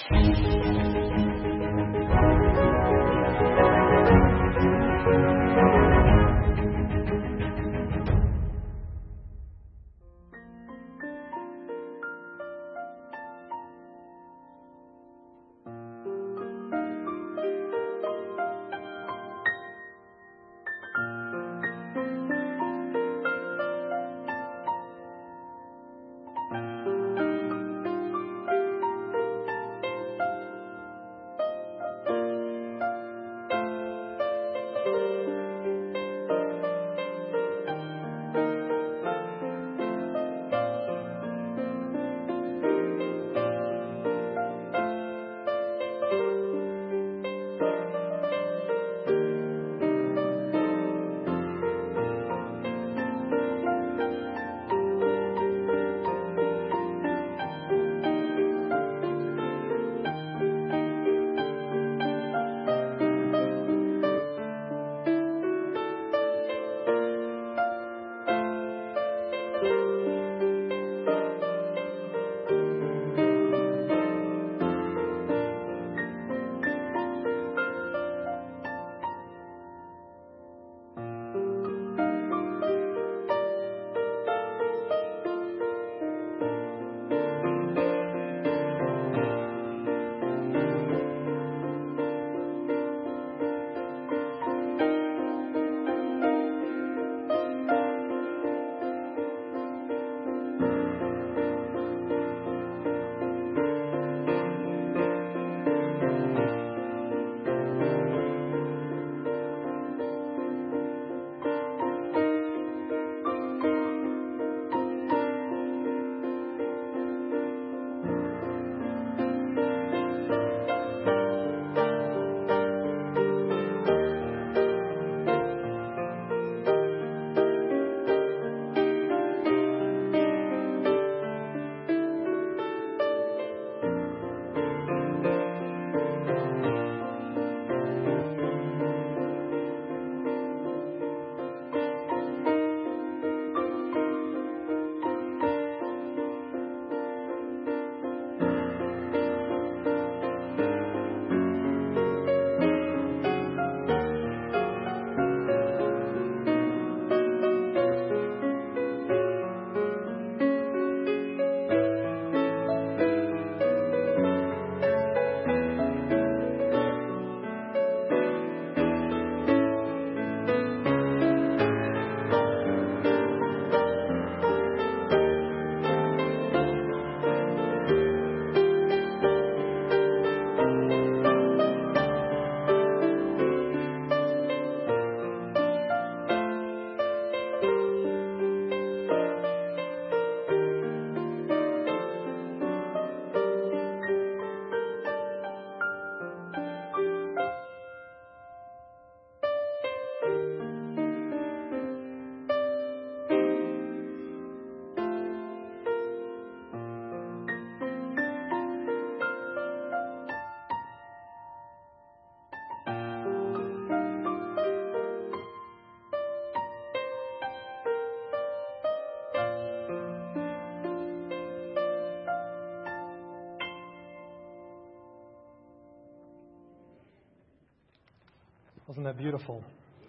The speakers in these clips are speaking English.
Wasn't that beautiful?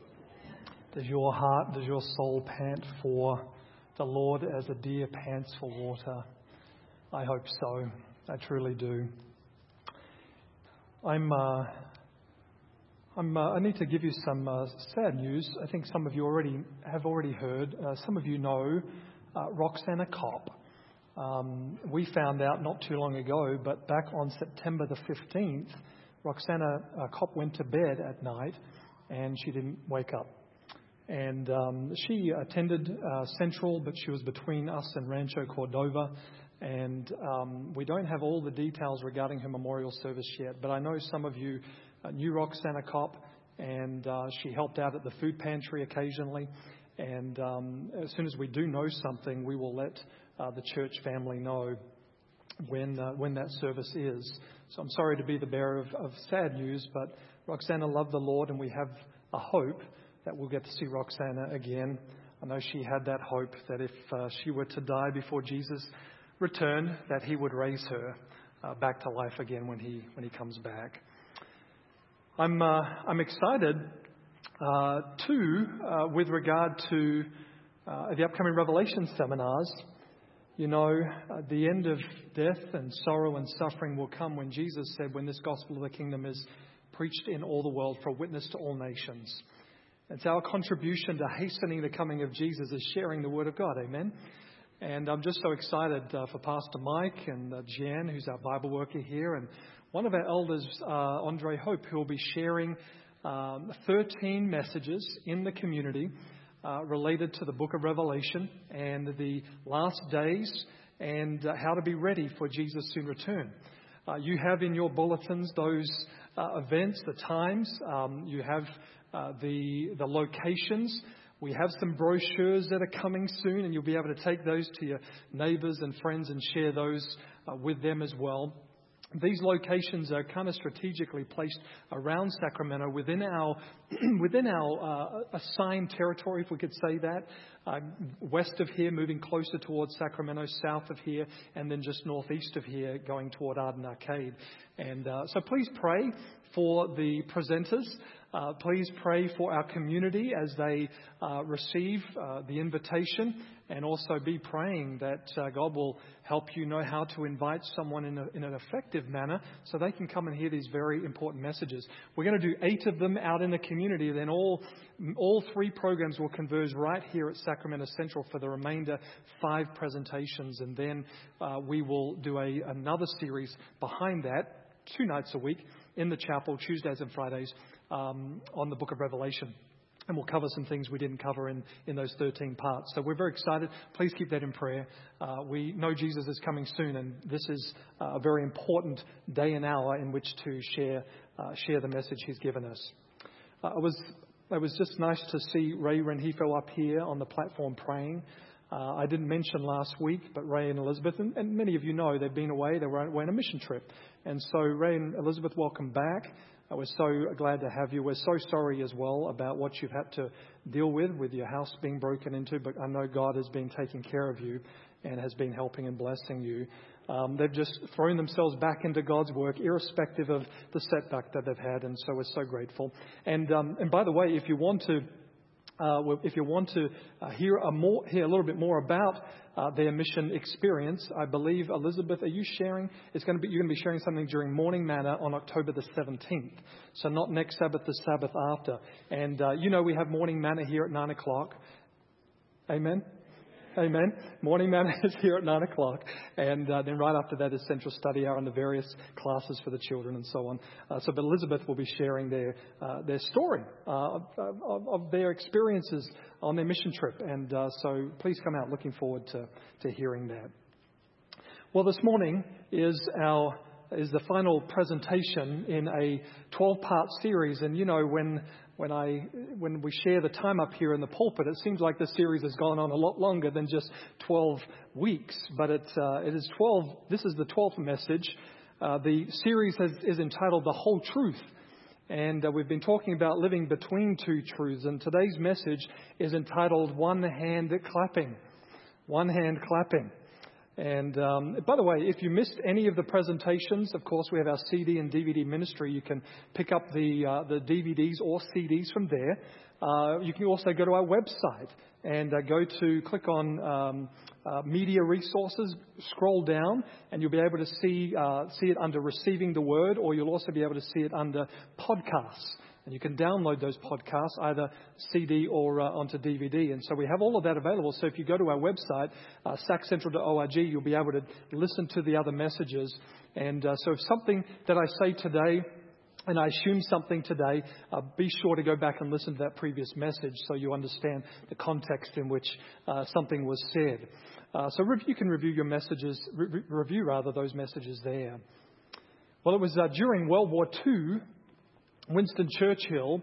Does your heart, does your soul pant for the Lord as a deer pants for water? I hope so. I truly do. I need to give you some sad news. I think some of you have already heard. Some of you know Roxana Kopp. We found out not too long ago, but back on September the 15th, Roxana Kopp went to bed at night and she didn't wake up. And she attended Central, but she was between us and Rancho Cordova. And we don't have all the details regarding her memorial service yet. But I know some of you knew Roxana Kopp, and she helped out at the food pantry occasionally. And as soon as we do know something, we will let the church family know when that service is. So I'm sorry to be the bearer of sad news, but Roxana loved the Lord, and we have a hope that we'll get to see Roxana again. I know she had that hope that if she were to die before Jesus returned, that he would raise her. back to life again when he comes back. I'm excited too with regard to the upcoming Revelation seminars. You know, the end of death and sorrow and suffering will come when Jesus said, when this gospel of the kingdom is preached in all the world for a witness to all nations. It's our contribution to hastening the coming of Jesus is sharing the word of God. Amen. And I'm just so excited for Pastor Mike and Jan, who's our Bible worker here, and one of our elders, Andre Hope, who will be sharing 13 messages in the community related to the book of Revelation and the last days and how to be ready for Jesus' soon return. You have in your bulletins those events, the times. You have the locations. We have some brochures that are coming soon, and you'll be able to take those to your neighbors and friends and share those with them as well. These locations are kind of strategically placed around Sacramento within our assigned territory, if we could say that. West of here, moving closer towards Sacramento, south of here, and then just northeast of here, going toward Arden Arcade. And so please pray for the presenters. Please pray for our community as they receive the invitation, and also be praying that God will help you know how to invite someone in an effective manner so they can come and hear these very important messages. We're going to do 8 of them out in the community, then all 3 programs will converge right here at Sacramento Central for the remainder 5 presentations, and then we will do another series behind that 2 nights a week in the chapel, Tuesdays and Fridays, on the book of Revelation. And we'll cover some things we didn't cover in those 13 parts. So we're very excited. Please keep that in prayer. We know Jesus is coming soon, and this is a very important day and hour in which to share the message he's given us. It was just nice to see Ray Renhefo up here on the platform praying. I didn't mention last week, but Ray and Elizabeth, and many of you know they've been away. They were away on a mission trip. And so Ray and Elizabeth, welcome back. We're so glad to have you. We're so sorry as well about what you've had to deal with your house being broken into, but I know God has been taking care of you and has been helping and blessing you. They've just thrown themselves back into God's work, irrespective of the setback that they've had, and so we're so grateful. And by the way, if you want to hear a little bit more about their mission experience, I believe, Elizabeth, are you sharing? You're going to be sharing something during Morning Manna on October the 17th. So not next Sabbath, the Sabbath after. And we have Morning Manna here at 9 o'clock. Amen. Amen. Morning Manna is here at 9 o'clock. And then right after that is Central Study Hour and the various classes for the children and so on. But Elizabeth will be sharing their story of their experiences on their mission trip. And so please come out. Looking forward to hearing that. Well, this morning is the final presentation in a 12-part series. And when we share the time up here in the pulpit, it seems like the series has gone on a lot longer than just 12 weeks. But it is 12. This is the 12th message. The series is entitled The Whole Truth. And we've been talking about living between two truths. And today's message is entitled One Hand Clapping. One Hand Clapping. And by the way, if you missed any of the presentations, of course, we have our CD and DVD ministry. You can pick up the DVDs or CDs from there. You can also go to our website and click on media resources, scroll down, and you'll be able to see it under Receiving the Word, or you'll also be able to see it under Podcasts. And you can download those podcasts, either CD or onto DVD. And so we have all of that available. So if you go to our website, saccentral.org, you'll be able to listen to the other messages. And so if something that I say today, and I assume something today, be sure to go back and listen to that previous message so you understand the context in which something was said. So you can review your messages, review those messages there. Well, it was during World War II, Winston Churchill,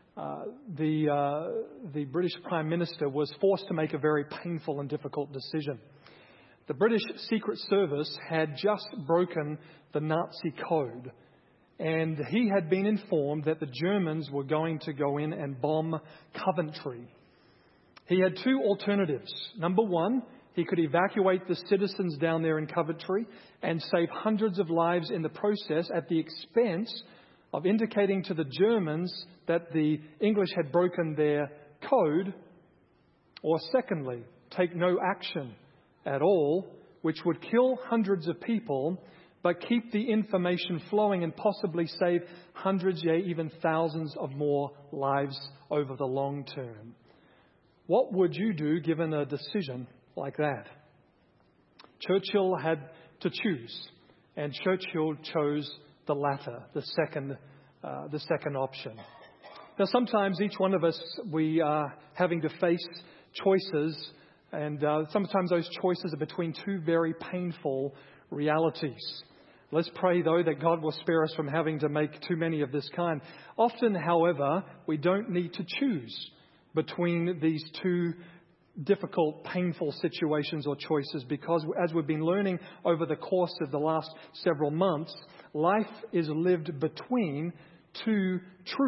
the British Prime Minister, was forced to make a very painful and difficult decision. The British Secret Service had just broken the Nazi code, and he had been informed that the Germans were going to go in and bomb Coventry. He had 2 alternatives. Number 1, He could evacuate the citizens down there in Coventry and save hundreds of lives in the process at the expense of indicating to the Germans that the English had broken their code. Or secondly, take no action at all, which would kill hundreds of people, but keep the information flowing and possibly save hundreds, yea, even thousands of more lives over the long term. What would you do given a decision like that? Churchill had to choose, and Churchill chose the latter, the second option. Now, sometimes each one of us, we are having to face choices, and sometimes those choices are between two very painful realities. Let's pray, though, that God will spare us from having to make too many of this kind. Often, however, we don't need to choose between these two difficult, painful situations or choices, because as we've been learning over the course of the last several months, life is lived between two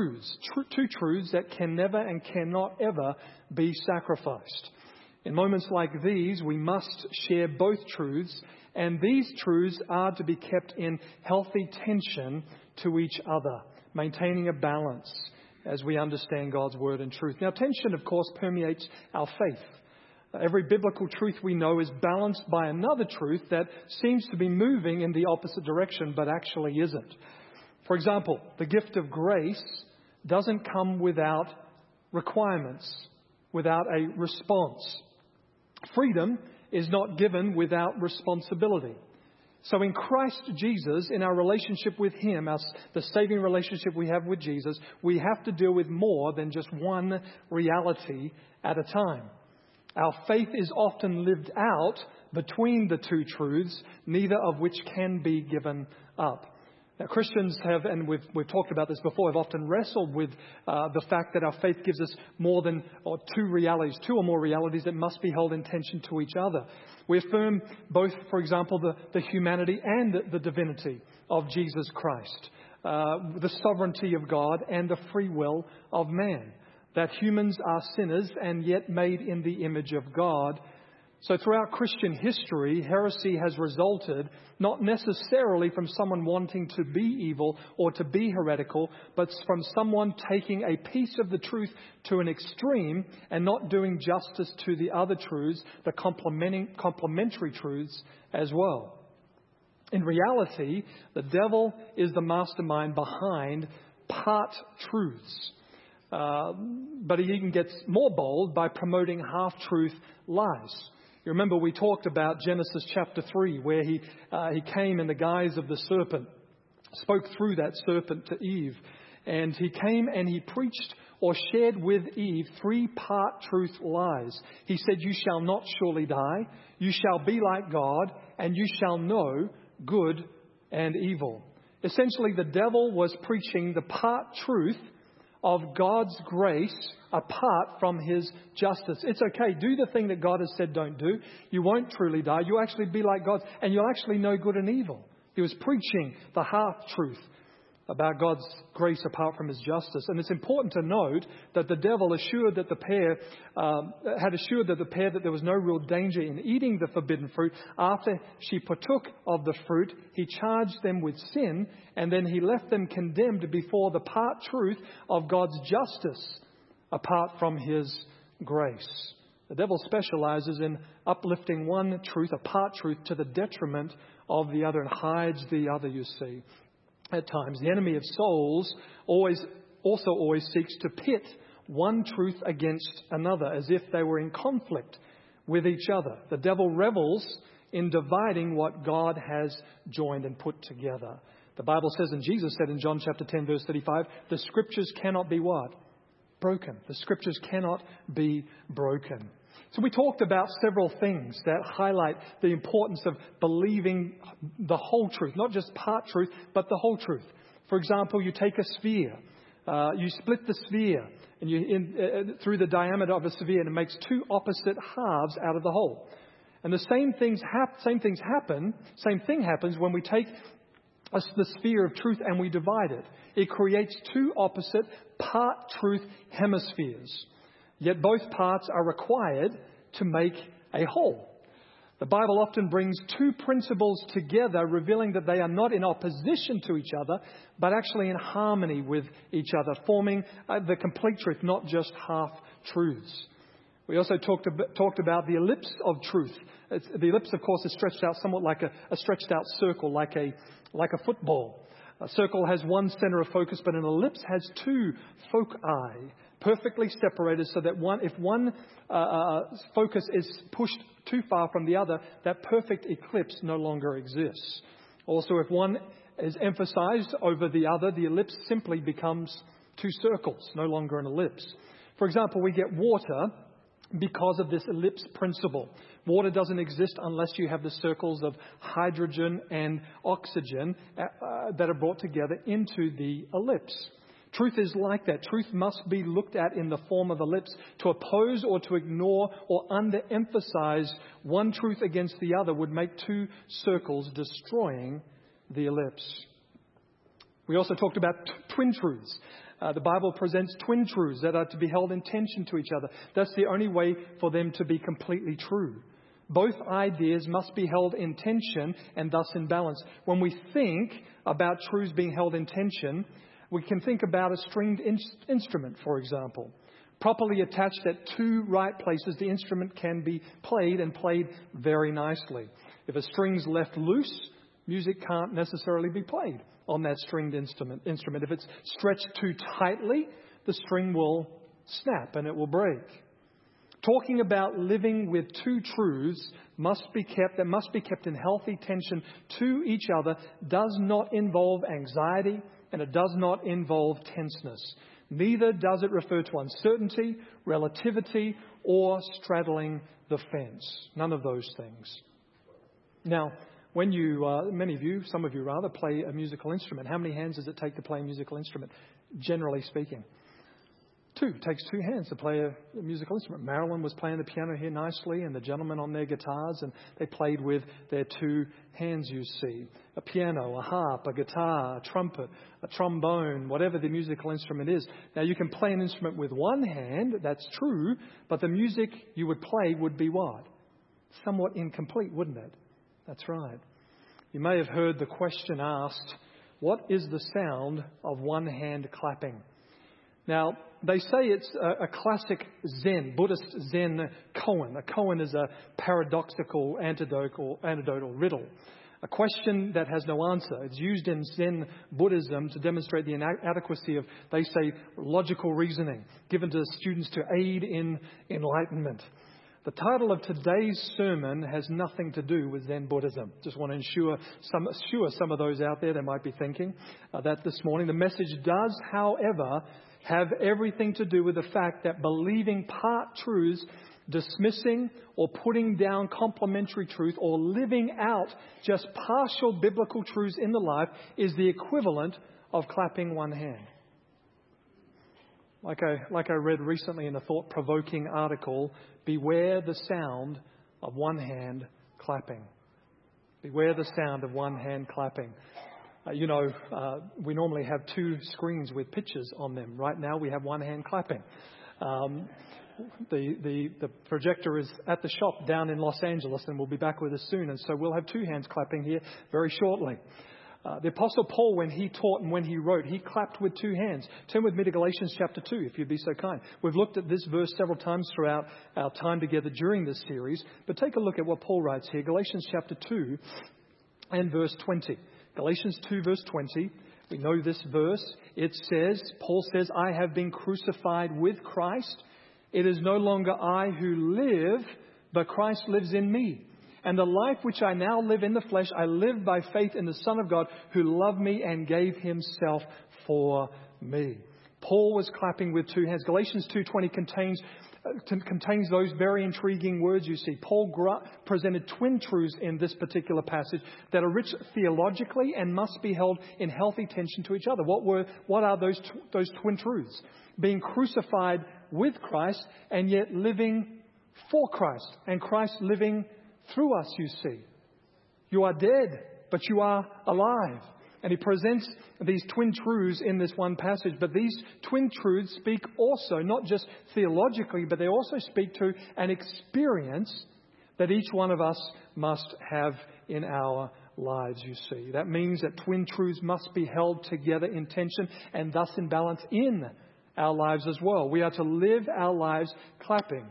truths that can never and cannot ever be sacrificed. In moments like these, we must share both truths, and these truths are to be kept in healthy tension to each other, maintaining a balance as we understand God's word and truth. Now, tension, of course, permeates our faith. Every biblical truth we know is balanced by another truth that seems to be moving in the opposite direction, but actually isn't. For example, the gift of grace doesn't come without requirements, without a response. Freedom is not given without responsibility. So in Christ Jesus, in our relationship with Him, the saving relationship we have with Jesus, we have to deal with more than just one reality at a time. Our faith is often lived out between the two truths, neither of which can be given up. Now, Christians have, and we've talked about this before, have often wrestled with the fact that our faith gives us more than two or more realities that must be held in tension to each other. We affirm both, for example, the humanity and the divinity of Jesus Christ, the sovereignty of God and the free will of man, that humans are sinners and yet made in the image of God. So throughout Christian history, heresy has resulted not necessarily from someone wanting to be evil or to be heretical, but from someone taking a piece of the truth to an extreme and not doing justice to the other truths, the complementary truths as well. In reality, the devil is the mastermind behind part truths. But he even gets more bold by promoting half-truth lies. You remember we talked about Genesis chapter 3, where he came in the guise of the serpent, spoke through that serpent to Eve, and he came and he preached or shared with Eve 3-part truth lies. He said, "You shall not surely die, you shall be like God, and you shall know good and evil." Essentially, the devil was preaching the part truth of God's grace apart from His justice. It's okay. Do the thing that God has said don't do. You won't truly die. You'll actually be like God, and you'll actually know good and evil. He was preaching the half-truth about God's grace apart from His justice. And it's important to note that the devil assured that the pair that there was no real danger in eating the forbidden fruit. After she partook of the fruit, he charged them with sin, and then he left them condemned before the part truth of God's justice apart from His grace. The devil specializes in uplifting one truth, a part truth, to the detriment of the other, and hides the other, you see. At times, the enemy of souls always seeks to pit one truth against another, as if they were in conflict with each other. The devil revels in dividing what God has joined and put together. The Bible says, and Jesus said in John chapter 10, verse 35, the Scriptures cannot be what? Broken. The Scriptures cannot be broken. So we talked about several things that highlight the importance of believing the whole truth, not just part truth, but the whole truth. For example, you take a sphere, you split the sphere and through the diameter of a sphere, and it makes two opposite halves out of the whole. And the same thing happens when we take the sphere of truth and we divide it. It creates two opposite part truth hemispheres. Yet both parts are required to make a whole. The Bible often brings two principles together, revealing that they are not in opposition to each other, but actually in harmony with each other, forming the complete truth, not just half-truths. We also talked about the ellipse of truth. The ellipse, of course, is stretched out somewhat like a stretched out circle, like a football. A circle has one center of focus, but an ellipse has two foci, perfectly separated, so that if one focus is pushed too far from the other, that perfect eclipse no longer exists. Also, if one is emphasized over the other, the ellipse simply becomes two circles, no longer an ellipse. For example, we get water because of this ellipse principle. Water doesn't exist unless you have the circles of hydrogen and oxygen that are brought together into the ellipse. Truth is like that. Truth must be looked at in the form of ellipse. To oppose or to ignore or underemphasize one truth against the other would make two circles, destroying the ellipse. We also talked about twin truths. The Bible presents twin truths that are to be held in tension to each other. That's the only way for them to be completely true. Both ideas must be held in tension and thus in balance. When we think about truths being held in tension, we can think about a stringed instrument, for example. Properly attached at two right places, the instrument can be played and played very nicely. If a string's left loose, music can't necessarily be played on that stringed instrument. If it's stretched too tightly, the string will snap and it will break. Talking about living with two truths that must be kept in healthy tension to each other does not involve anxiety, and it does not involve tenseness. Neither does it refer to uncertainty, relativity, or straddling the fence. None of those things. Now, when some of you rather, play a musical instrument, how many hands does it take to play a musical instrument? Generally speaking, two. It takes two hands to play a musical instrument. Marilyn was playing the piano here nicely, and the gentlemen on their guitars, and they played with their two hands, you see. A piano, a harp, a guitar, a trumpet, a trombone, whatever the musical instrument is. Now, you can play an instrument with one hand, that's true, but the music you would play would be what? Somewhat incomplete, wouldn't it? That's right. You may have heard the question asked, what is the sound of one hand clapping? Now, they say it's a classic Zen, Buddhist Zen koan. A koan is a paradoxical anecdotal riddle. A question that has no answer. It's used in Zen Buddhism to demonstrate the inadequacy of, they say, logical reasoning, given to students to aid in enlightenment. The title of today's sermon has nothing to do with Zen Buddhism. Just want to assure some of those out there that might be thinking that this morning. The message does, however, have everything to do with the fact that believing part truths, dismissing or putting down complementary truth, or living out just partial biblical truths in the life is the equivalent of clapping one hand. Like I read recently in a thought-provoking article, beware the sound of one hand clapping. Beware the sound of one hand clapping. We normally have two screens with pictures on them. Right now we have one hand clapping. The projector is at the shop down in Los Angeles and will be back with us soon. And so we'll have two hands clapping here very shortly. The Apostle Paul, when he taught and when he wrote, he clapped with two hands. Turn with me to Galatians chapter 2, if you'd be so kind. We've looked at this verse several times throughout our time together during this series. But take a look at what Paul writes here. Galatians chapter 2 and verse 20. Galatians 2 verse 20. We know this verse. Paul says, I have been crucified with Christ. It is no longer I who live, but Christ lives in me. And the life which I now live in the flesh, I live by faith in the Son of God who loved me and gave himself for me. Paul was clapping with two hands. Galatians 2:20 contains those very intriguing words you see. Paul presented twin truths in this particular passage that are rich theologically and must be held in healthy tension to each other. What are those twin truths? Being crucified with Christ and yet living for Christ, and Christ living through us, you see. You are dead, but you are alive. And he presents these twin truths in this one passage. But these twin truths speak also, not just theologically, but they also speak to an experience that each one of us must have in our lives, you see. That means that twin truths must be held together in tension and thus in balance in our lives as well. We are to live our lives clapping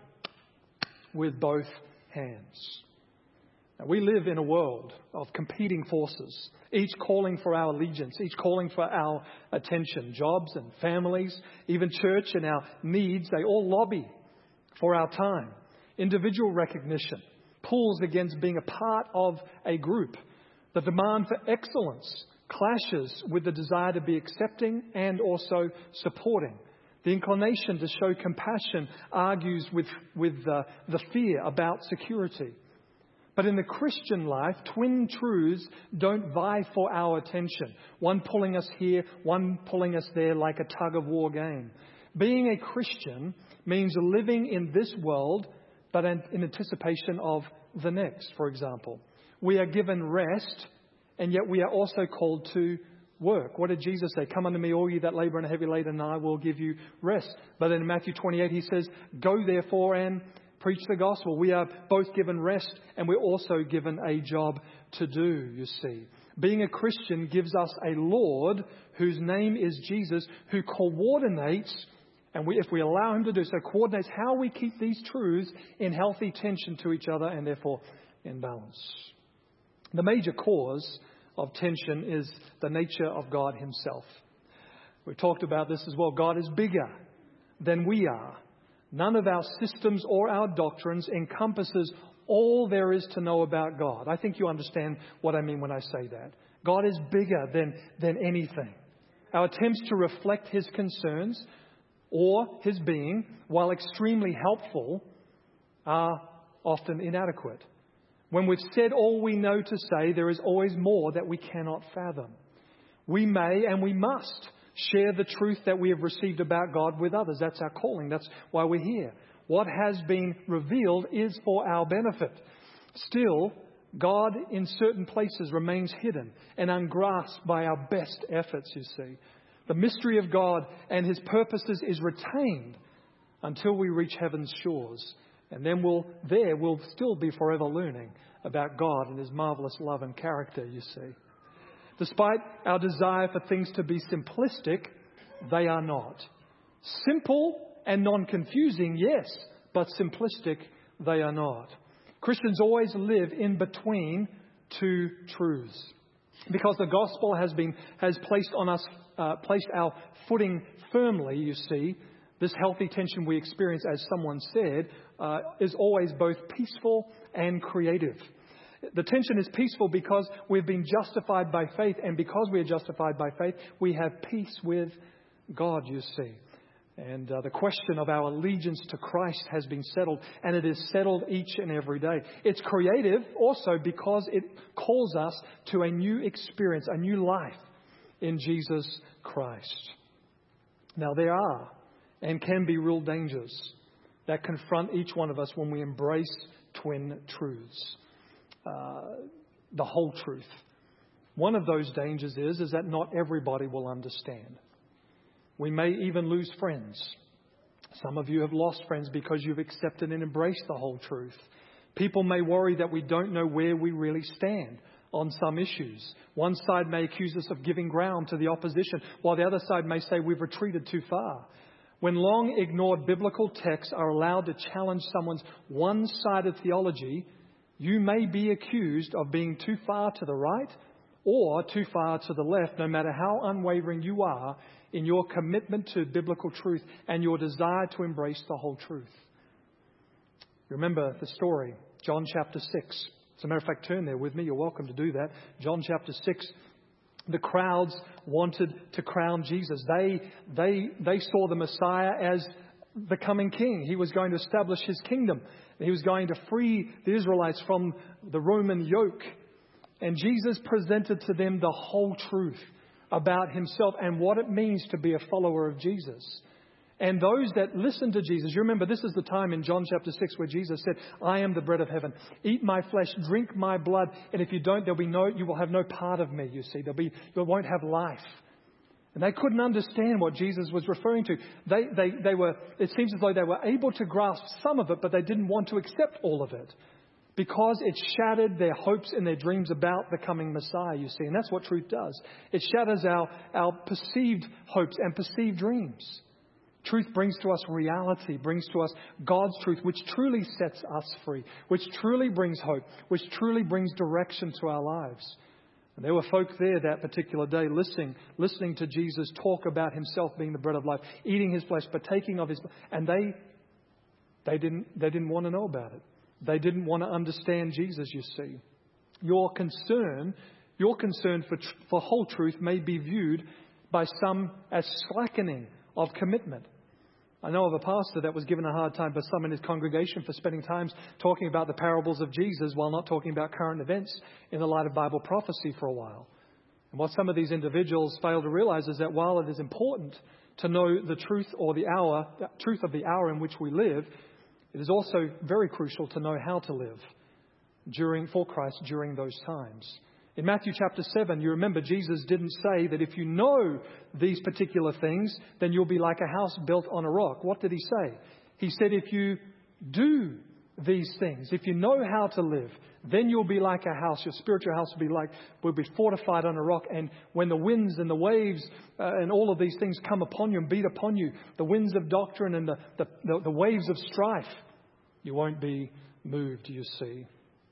with both hands. Now, we live in a world of competing forces, each calling for our allegiance, each calling for our attention. Jobs and families, even church and our needs, they all lobby for our time. Individual recognition pulls against being a part of a group. The demand for excellence clashes with the desire to be accepting and also supporting. The inclination to show compassion argues with the fear about security. But in the Christian life, twin truths don't vie for our attention. One pulling us here, one pulling us there like a tug-of-war game. Being a Christian means living in this world, but in anticipation of the next, for example. We are given rest, and yet we are also called to work. What did Jesus say? Come unto me, all ye that labor and are heavy laden, and I will give you rest. But in Matthew 28, he says, go therefore and preach the gospel. We are both given rest, and we're also given a job to do, you see. Being a Christian gives us a Lord whose name is Jesus, who coordinates, and if we allow him to do so, coordinates how we keep these truths in healthy tension to each other and therefore in balance. The major cause of tension is the nature of God himself. We've talked about this as well. God is bigger than we are. None of our systems or our doctrines encompasses all there is to know about God. I think you understand what I mean when I say that. God is bigger than anything. Our attempts to reflect his concerns or his being, while extremely helpful, are often inadequate. When we've said all we know to say, there is always more that we cannot fathom. We may and we must share the truth that we have received about God with others. That's our calling. That's why we're here. What has been revealed is for our benefit. Still, God in certain places remains hidden and ungrasped by our best efforts, you see. The mystery of God and his purposes is retained until we reach heaven's shores. And then we'll still be forever learning about God and his marvelous love and character, you see. Despite our desire for things to be simplistic, they are not. Simple and non-confusing, yes, but simplistic, they are not. Christians always live in between two truths. Because the gospel has placed our footing firmly, you see, this healthy tension we experience, as someone said, is always both peaceful and creative. The tension is peaceful because we've been justified by faith, and because we are justified by faith, we have peace with God, you see. And the question of our allegiance to Christ has been settled, and it is settled each and every day. It's creative also because it calls us to a new experience, a new life in Jesus Christ. Now, there are and can be real dangers that confront each one of us when we embrace twin truths, the whole truth. One of those dangers is that not everybody will understand. We may even lose friends. Some of you have lost friends because you've accepted and embraced the whole truth. People may worry that we don't know where we really stand on some issues. One side may accuse us of giving ground to the opposition, while the other side may say we've retreated too far. When long ignored biblical texts are allowed to challenge someone's one-sided theology, you may be accused of being too far to the right or too far to the left, no matter how unwavering you are in your commitment to biblical truth and your desire to embrace the whole truth. Remember the story, John chapter 6. As a matter of fact, turn there with me. You're welcome to do that. John chapter 6. The crowds wanted to crown Jesus. They saw the Messiah as the coming king. He was going to establish his kingdom. He was going to free the Israelites from the Roman yoke. And Jesus presented to them the whole truth about himself and what it means to be a follower of Jesus. And those that listen to Jesus, you remember this is the time in John chapter 6 where Jesus said, I am the bread of heaven. Eat my flesh, drink my blood. And if you don't, you will have no part of me, you see. You won't have life. And they couldn't understand what Jesus was referring to. It seems as though they were able to grasp some of it, but they didn't want to accept all of it. because it shattered their hopes and their dreams about the coming Messiah, you see. And that's what truth does. It shatters our perceived hopes and perceived dreams. Truth brings to us reality, brings to us God's truth, which truly sets us free, which truly brings hope, which truly brings direction to our lives. And there were folk there that particular day listening to Jesus talk about himself being the bread of life, eating his flesh, partaking of his, and they didn't want to know about it. They didn't want to understand Jesus, you see. Your concern for whole truth may be viewed by some as slackening of commitment. I know of a pastor that was given a hard time by some in his congregation for spending time talking about the parables of Jesus while not talking about current events in the light of Bible prophecy for a while. And what some of these individuals fail to realize is that while it is important to know the truth or the truth of the hour in which we live, it is also very crucial to know how to live for Christ during those times. In Matthew chapter 7, you remember Jesus didn't say that if you know these particular things, then you'll be like a house built on a rock. What did he say? He said if you do these things, if you know how to live, then you'll be like a house. Your spiritual house will be fortified on a rock. And when the winds and the waves and all of these things come upon you and beat upon you, the winds of doctrine and the waves of strife, you won't be moved, you see.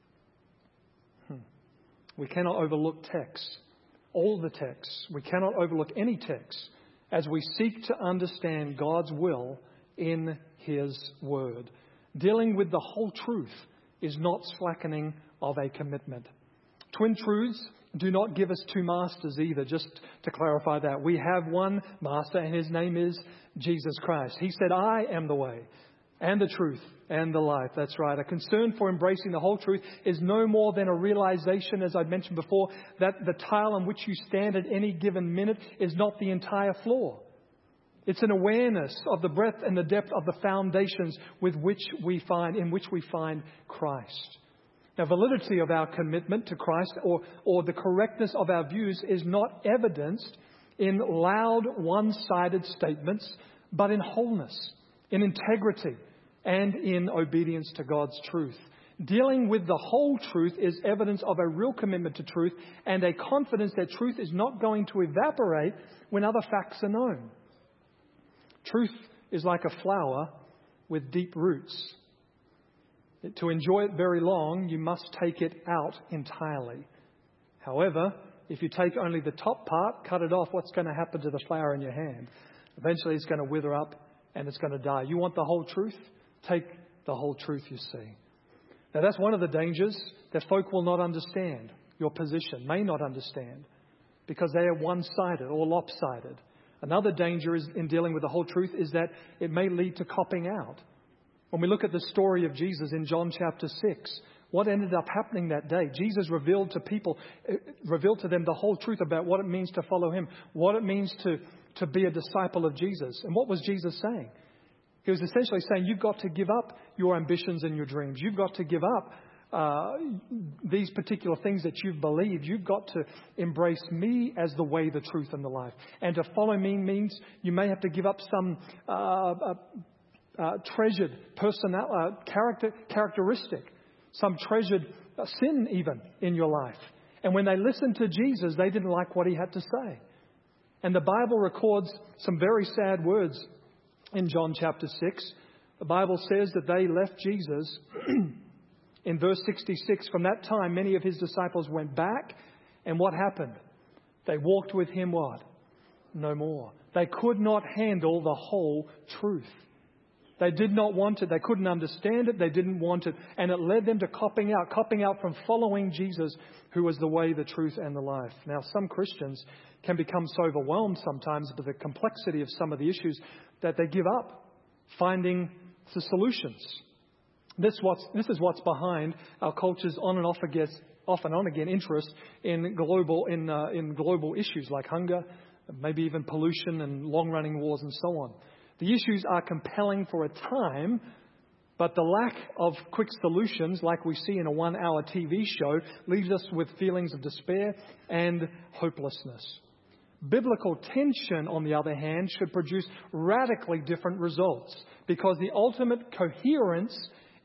We cannot overlook texts, all the texts. We cannot overlook any text as we seek to understand God's will in His Word. Dealing with the whole truth is not slackening of a commitment. Twin truths do not give us two masters either, just to clarify that. We have one master and His name is Jesus Christ. He said, I am the way and the truth and the life. That's right. A concern for embracing the whole truth is no more than a realization, as I mentioned before, that the tile on which you stand at any given minute is not the entire floor. It's an awareness of the breadth and the depth of the foundations in which we find Christ. Now, validity of our commitment to Christ or the correctness of our views is not evidenced in loud, one-sided statements, but in wholeness, in integrity, and in obedience to God's truth. Dealing with the whole truth is evidence of a real commitment to truth and a confidence that truth is not going to evaporate when other facts are known. Truth is like a flower with deep roots. To enjoy it very long, you must take it out entirely. However, if you take only the top part, cut it off, what's going to happen to the flower in your hand? Eventually it's going to wither up and it's going to die. You want the whole truth? Take the whole truth, you see. Now that's one of the dangers that folk will not understand. Your position may not understand because they are one-sided or lopsided. Another danger in dealing with the whole truth is that it may lead to copping out. When we look at the story of Jesus in John chapter 6, what ended up happening that day? Jesus revealed to them the whole truth about what it means to follow Him, what it means to be a disciple of Jesus. And what was Jesus saying? He was essentially saying, you've got to give up your ambitions and your dreams. You've got to give up these particular things that you've believed. You've got to embrace me as the way, the truth, and the life. And to follow me means you may have to give up some treasured characteristic, some treasured sin even in your life. And when they listened to Jesus, they didn't like what He had to say. And the Bible records some very sad words in John chapter 6. The Bible says that they left Jesus in verse 66. From that time, many of His disciples went back. And what happened? They walked with Him what? No more. They could not handle the whole truth. They did not want it. They couldn't understand it. They didn't want it. And it led them to copping out from following Jesus, who was the way, the truth, and the life. Now, some Christians can become so overwhelmed sometimes by the complexity of some of the issues that they give up finding the solutions. This is what's behind our culture's on and on again interest in global issues like hunger, maybe even pollution and long-running wars and so on. The issues are compelling for a time, but the lack of quick solutions, like we see in a 1-hour TV show, leaves us with feelings of despair and hopelessness. Biblical tension, on the other hand, should produce radically different results, because the ultimate coherence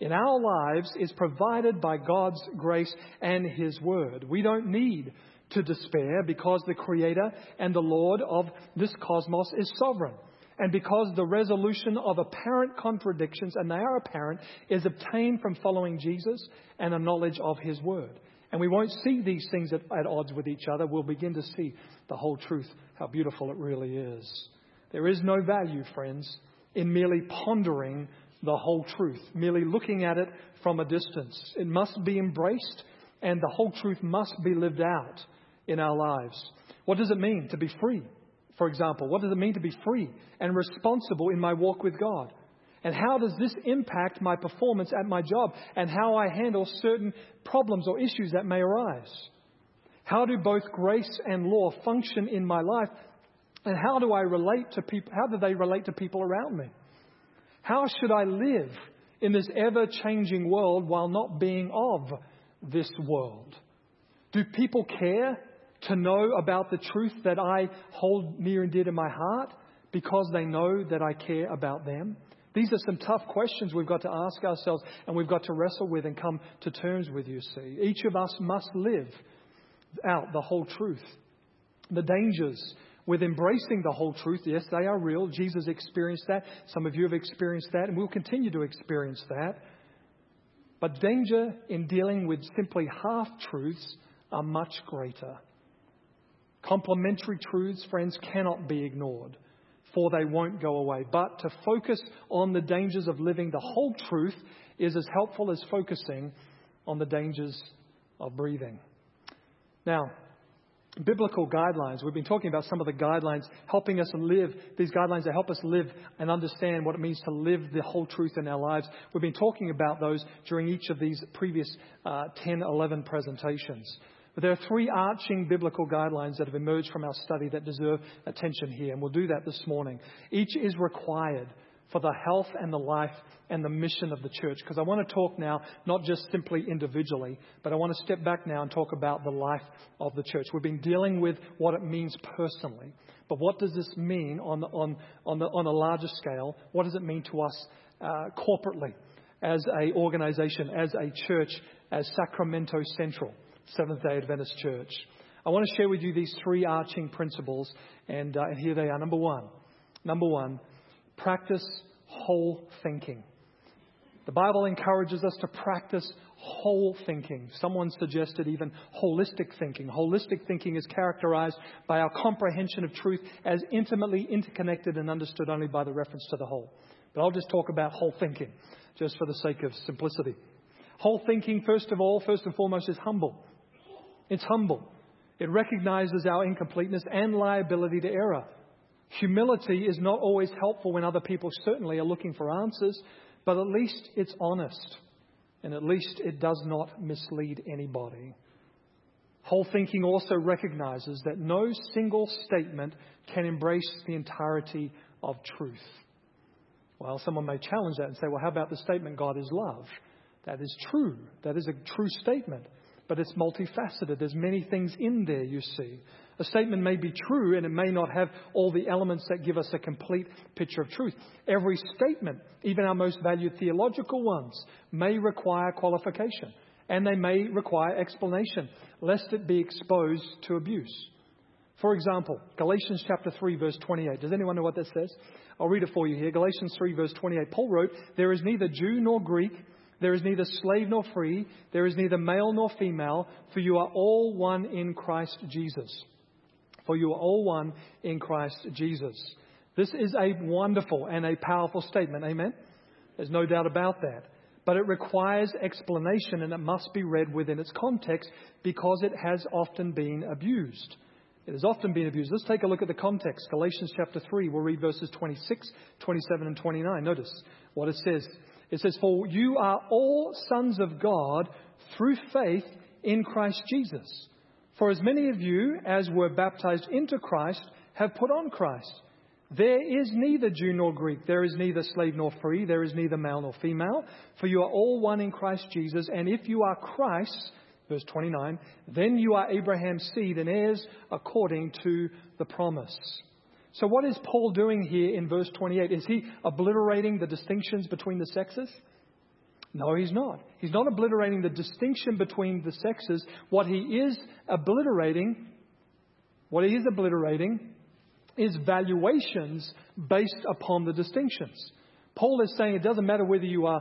in our lives is provided by God's grace and His Word. We don't need to despair because the Creator and the Lord of this cosmos is sovereign. And because the resolution of apparent contradictions, and they are apparent, is obtained from following Jesus and a knowledge of His Word. And we won't see these things at odds with each other. We'll begin to see the whole truth, how beautiful it really is. There is no value, friends, in merely pondering the whole truth, merely looking at it from a distance. It must be embraced, and the whole truth must be lived out in our lives. What does it mean to be free? For example, what does it mean to be free and responsible in my walk with God? And how does this impact my performance at my job and how I handle certain problems or issues that may arise? How do both grace and law function in my life? And how do I relate to people? How do they relate to people around me? How should I live in this ever-changing world while not being of this world? Do people care to know about the truth that I hold near and dear to my heart because they know that I care about them? These are some tough questions we've got to ask ourselves, and we've got to wrestle with and come to terms with, you see. Each of us must live out the whole truth. The dangers with embracing the whole truth, yes, they are real. Jesus experienced that. Some of you have experienced that, and we'll continue to experience that. But danger in dealing with simply half-truths are much greater. Complementary truths, friends, cannot be ignored, for they won't go away. But to focus on the dangers of living the whole truth is as helpful as focusing on the dangers of breathing. Now, biblical guidelines. We've been talking about some of the guidelines helping us live, these guidelines that help us live and understand what it means to live the whole truth in our lives. We've been talking about those during each of these previous 10, 11 presentations. But there are three arching biblical guidelines that have emerged from our study that deserve attention here, and we'll do that this morning. Each is required for the health and the life and the mission of the church. Because I want to talk now, not just simply individually, but I want to step back now and talk about the life of the church. We've been dealing with what it means personally. But what does this mean on a larger scale? What does it mean to us corporately, as an organization, as a church, as Sacramento Central, Seventh-day Adventist Church? I want to share with you these three arching principles, and here they are. Number one, practice whole thinking. The Bible encourages us to practice whole thinking. Someone suggested even holistic thinking. Holistic thinking is characterized by our comprehension of truth as intimately interconnected and understood only by the reference to the whole. But I'll just talk about whole thinking, just for the sake of simplicity. Whole thinking, first and foremost, is humble. It's humble. It recognizes our incompleteness and liability to error. Humility is not always helpful when other people certainly are looking for answers, but at least it's honest, and at least it does not mislead anybody. Whole thinking also recognizes that no single statement can embrace the entirety of truth. Well, someone may challenge that and say, well, how about the statement, God is love? That is true. That is a true statement, but it's multifaceted. There's many things in there, you see. A statement may be true and it may not have all the elements that give us a complete picture of truth. Every statement, even our most valued theological ones, may require qualification and they may require explanation, lest it be exposed to abuse. For example, Galatians chapter 3, verse 28. Does anyone know what that says? I'll read it for you here. Galatians 3, verse 28. Paul wrote, "There is neither Jew nor Greek, there is neither slave nor free, there is neither male nor female, for you are all one in Christ Jesus." For you are all one in Christ Jesus. This is a wonderful and a powerful statement. Amen? There's no doubt about that. But it requires explanation and it must be read within its context because it has often been abused. It has often been abused. Let's take a look at the context. Galatians chapter 3, we'll read verses 26, 27 and 29. Notice what it says. It says, "For you are all sons of God through faith in Christ Jesus. For as many of you as were baptized into Christ have put on Christ. There is neither Jew nor Greek, there is neither slave nor free, there is neither male nor female, for you are all one in Christ Jesus. And if you are Christ's," verse 29, "then you are Abraham's seed and heirs according to the promise." So what is Paul doing here in verse 28? Is he obliterating the distinctions between the sexes? No, he's not. He's not obliterating the distinction between the sexes. What he is obliterating is valuations based upon the distinctions. Paul is saying it doesn't matter whether you're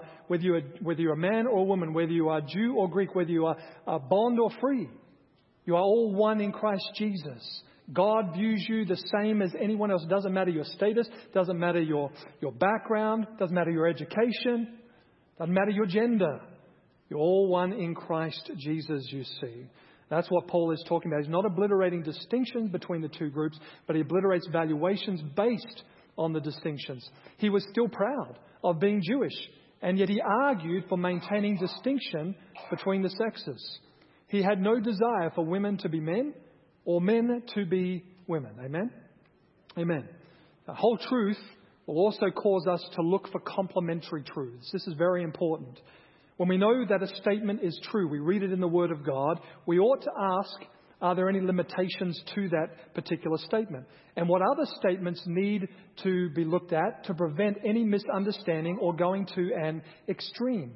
a man or a woman, whether you are Jew or Greek, whether you are bond or free. You are all one in Christ Jesus. God views you the same as anyone else. It doesn't matter your status, doesn't matter your background, doesn't matter your education, doesn't matter your gender. You're all one in Christ Jesus, you see. That's what Paul is talking about. He's not obliterating distinctions between the two groups, but he obliterates valuations based on the distinctions. He was still proud of being Jewish, and yet he argued for maintaining distinction between the sexes. He had no desire for women to be men or men to be women. Amen? Amen. The whole truth will also cause us to look for complementary truths. This is very important. When we know that a statement is true, we read it in the Word of God, we ought to ask, are there any limitations to that particular statement? And what other statements need to be looked at to prevent any misunderstanding or going to an extreme?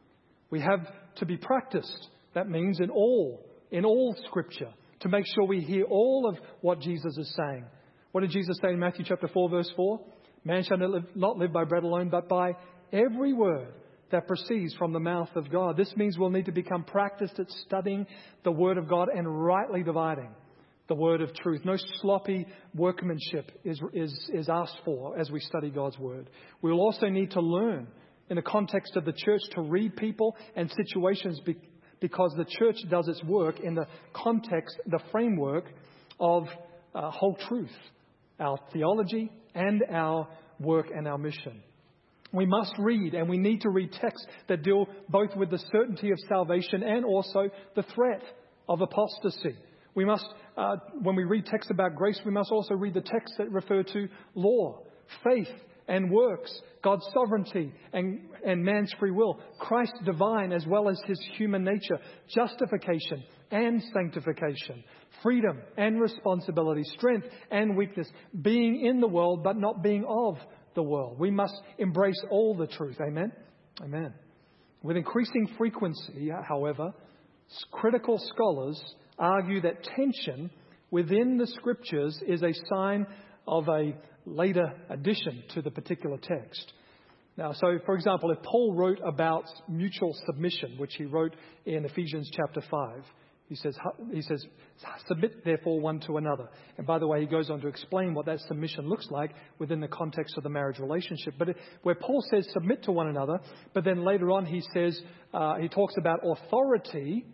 We have to be practiced. That means in all Scripture, to make sure we hear all of what Jesus is saying. What did Jesus say in Matthew chapter 4, verse 4? Man shall not live by bread alone, but by every word that proceeds from the mouth of God. This means we'll need to become practiced at studying the Word of God and rightly dividing the word of truth. No sloppy workmanship is asked for as we study God's Word. We'll also need to learn in the context of the church to read people and situations because the church does its work in the context, the framework of whole truth, our theology and our work and our mission. We must read, and we need to read texts that deal both with the certainty of salvation and also the threat of apostasy. We must, when we read texts about grace, we must also read the texts that refer to law, faith, and works, God's sovereignty and man's free will, Christ's divine as well as his human nature, justification and sanctification, freedom and responsibility, strength and weakness, being in the world but not being of the world. We must embrace all the truth. Amen? Amen. With increasing frequency, however, critical scholars argue that tension within the Scriptures is a sign of a later addition to the particular text. Now, so for example, if Paul wrote about mutual submission, which he wrote in Ephesians chapter 5, he says, submit therefore one to another. And by the way, he goes on to explain what that submission looks like within the context of the marriage relationship. But where Paul says submit to one another, but then later on he says, he talks about authority.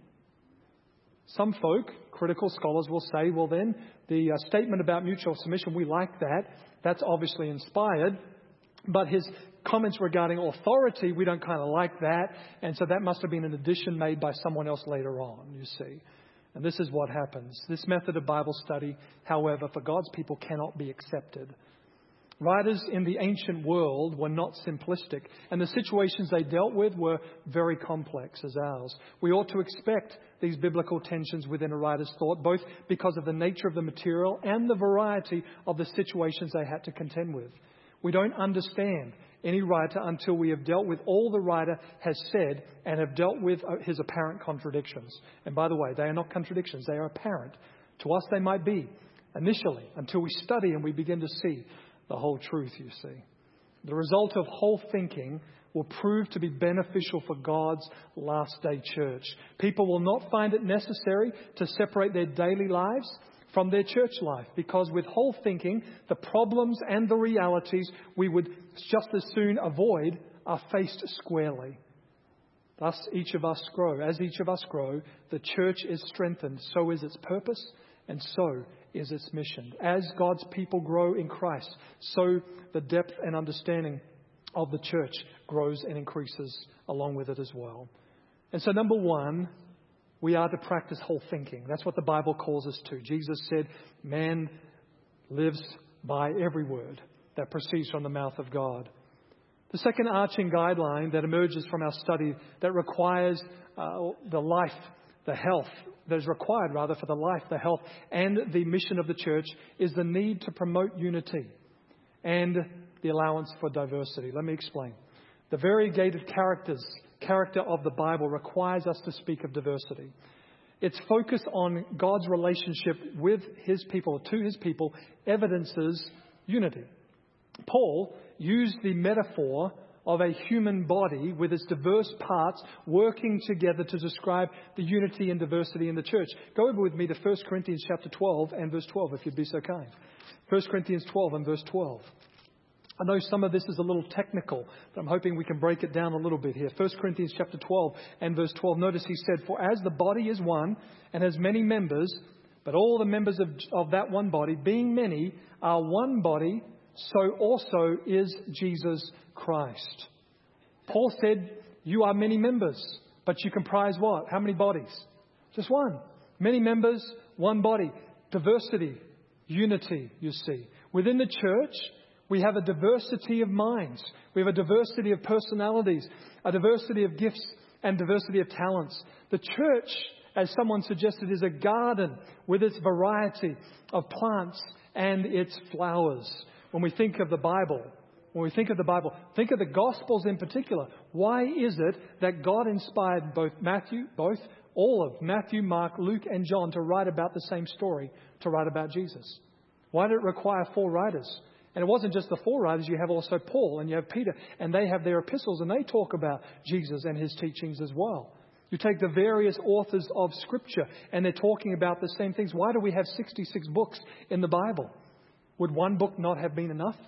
Some folk, critical scholars, will say, well then, the statement about mutual submission, we like that. That's obviously inspired. But his comments regarding authority, we don't kind of like that. And so that must have been an addition made by someone else later on, you see. And this is what happens. This method of Bible study, however, for God's people cannot be accepted. Writers in the ancient world were not simplistic, and the situations they dealt with were very complex as ours. We ought to expect these biblical tensions within a writer's thought, both because of the nature of the material and the variety of the situations they had to contend with. We don't understand any writer until we have dealt with all the writer has said and have dealt with his apparent contradictions. And by the way, they are not contradictions, they are apparent. To us they might be initially, until we study and we begin to see the whole truth, you see. The result of whole thinking will prove to be beneficial for God's last day church. People will not find it necessary to separate their daily lives from their church life, because with whole thinking, the problems and the realities we would just as soon avoid are faced squarely. Thus, each of us grow. As each of us grow, the church is strengthened. So is its purpose, and so is its mission. As God's people grow in Christ, so the depth and understanding of the church grows and increases along with it as well. And so, number one, we are to practice whole thinking. That's what the Bible calls us to. Jesus said, man lives by every word that proceeds from the mouth of God. The second arching guideline that emerges from our study that requires the life, the health, that is required rather for the life, the health, and the mission of the church is the need to promote unity and the allowance for diversity. Let me explain. The variegated characters character of the Bible requires us to speak of diversity. Its focus on God's relationship with His people, to His people, evidences unity. Paul used the metaphor of a human body with its diverse parts working together to describe the unity and diversity in the church. Go over with me to 1 Corinthians chapter 12 and verse 12, if you'd be so kind. 1 Corinthians 12 and verse 12. I know some of this is a little technical, but I'm hoping we can break it down a little bit here. 1 Corinthians chapter 12 and verse 12. Notice he said, "For as the body is one and has many members, but all the members of that one body, being many, are one body, so also is Jesus Christ." Paul said, you are many members, but you comprise what? How many bodies? Just one. Many members, one body. Diversity, unity, you see. Within the church, we have a diversity of minds. We have a diversity of personalities, a diversity of gifts and diversity of talents. The church, as someone suggested, is a garden with its variety of plants and its flowers. When we think of the Bible, think of the Gospels in particular. Why is it that God inspired all of Matthew, Mark, Luke, and John to write about the same story, to write about Jesus? Why did it require 4 writers? And it wasn't just the 4 writers. You have also Paul and you have Peter, and they have their epistles and they talk about Jesus and His teachings as well. You take the various authors of Scripture and they're talking about the same things. Why do we have 66 books in the Bible? Would one book not have been enough?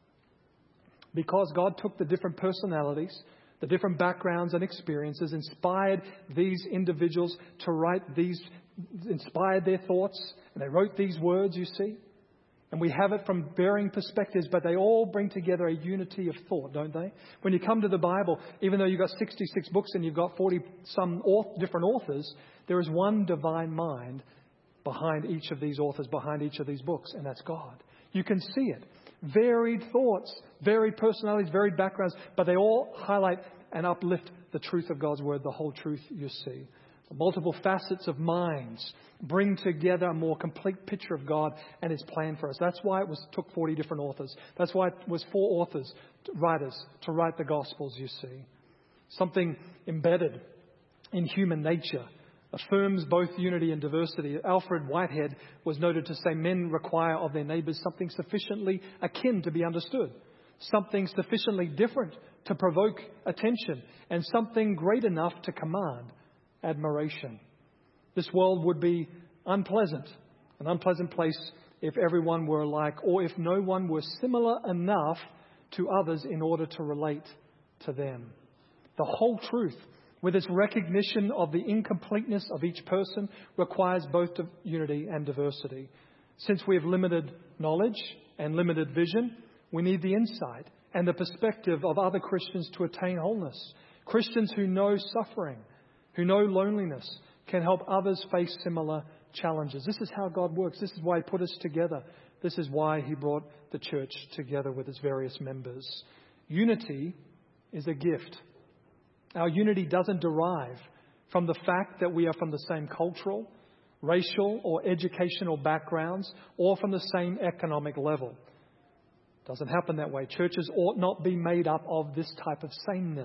Because God took the different personalities, the different backgrounds and experiences, inspired these individuals to write these, inspired their thoughts, and they wrote these words, you see. And we have it from varying perspectives, but they all bring together a unity of thought, don't they? When you come to the Bible, even though you've got 66 books and you've got 40-some different authors, there is one divine mind behind each of these authors, behind each of these books, and that's God. You can see it. Varied thoughts, varied personalities, varied backgrounds, but they all highlight and uplift the truth of God's Word, the whole truth you see. The multiple facets of minds bring together a more complete picture of God and His plan for us. That's why it took 40 different authors. That's why it was 4 writers to write the Gospels, you see. Something embedded in human nature affirms both unity and diversity. Alfred Whitehead was noted to say men require of their neighbours something sufficiently akin to be understood, something sufficiently different to provoke attention, and something great enough to command admiration. This world would be an unpleasant place if everyone were alike, or if no one were similar enough to others in order to relate to them. The whole truth, with its recognition of the incompleteness of each person, requires both unity and diversity. Since we have limited knowledge and limited vision, we need the insight and the perspective of other Christians to attain wholeness. Christians who know suffering, who know loneliness, can help others face similar challenges. This is how God works. This is why He put us together. This is why He brought the church together with its various members. Unity is a gift. Our unity doesn't derive from the fact that we are from the same cultural, racial, or educational backgrounds, or from the same economic level. It doesn't happen that way. Churches ought not be made up of this type of sameness.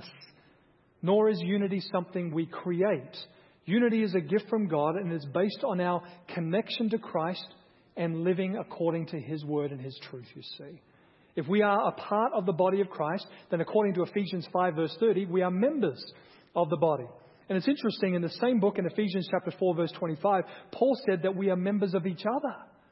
Nor is unity something we create. Unity is a gift from God and is based on our connection to Christ and living according to His Word and His truth, you see. If we are a part of the body of Christ, then according to Ephesians 5 verse 30, we are members of the body. And it's interesting, in the same book, in Ephesians chapter 4 verse 25, Paul said that we are members of each other.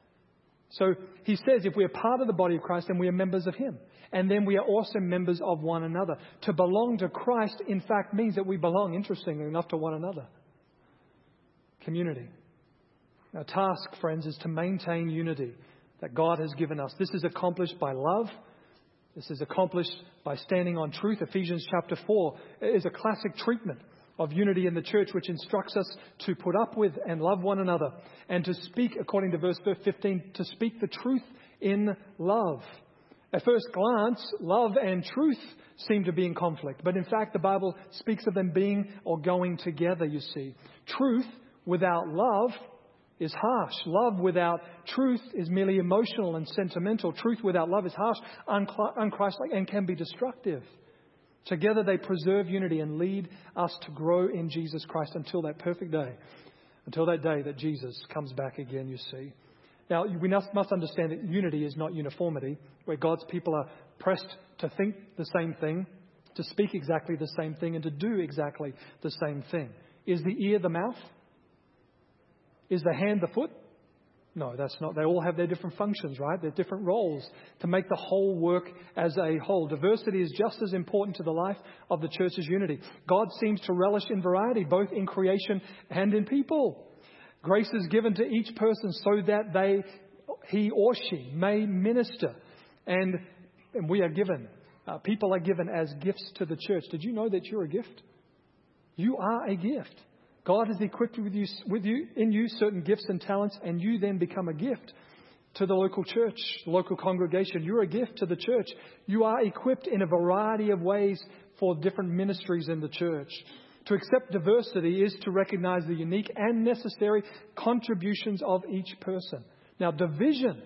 So he says if we are part of the body of Christ, then we are members of Him. And then we are also members of one another. To belong to Christ, in fact, means that we belong, interestingly enough, to one another. Community. Our task, friends, is to maintain unity that God has given us. This is accomplished by love. This is accomplished by standing on truth. Ephesians chapter 4 is a classic treatment of unity in the church, which instructs us to put up with and love one another and to speak, according to verse 15, to speak the truth in love. At first glance, love and truth seem to be in conflict. But in fact, the Bible speaks of them being or going together, you see. Truth without love is harsh. Love without truth is merely emotional and sentimental. Truth without love is harsh, unchristlike, and can be destructive. Together they preserve unity and lead us to grow in Jesus Christ until that perfect day, until that day that Jesus comes back again, you see. Now, we must understand that unity is not uniformity, where God's people are pressed to think the same thing, to speak exactly the same thing, and to do exactly the same thing. Is the ear the mouth? Is the hand the foot? No, that's not. They all have their different functions, right? They're different roles to make the whole work as a whole. Diversity is just as important to the life of the church as unity. God seems to relish in variety, both in creation and in people. Grace is given to each person so that he or she may minister. And we are given, people are given as gifts to the church. Did you know that you're a gift? You are a gift. God has equipped in you certain gifts and talents, and you then become a gift to the local church, local congregation. You're a gift to the church. You are equipped in a variety of ways for different ministries in the church. To accept diversity is to recognize the unique and necessary contributions of each person. Now, division,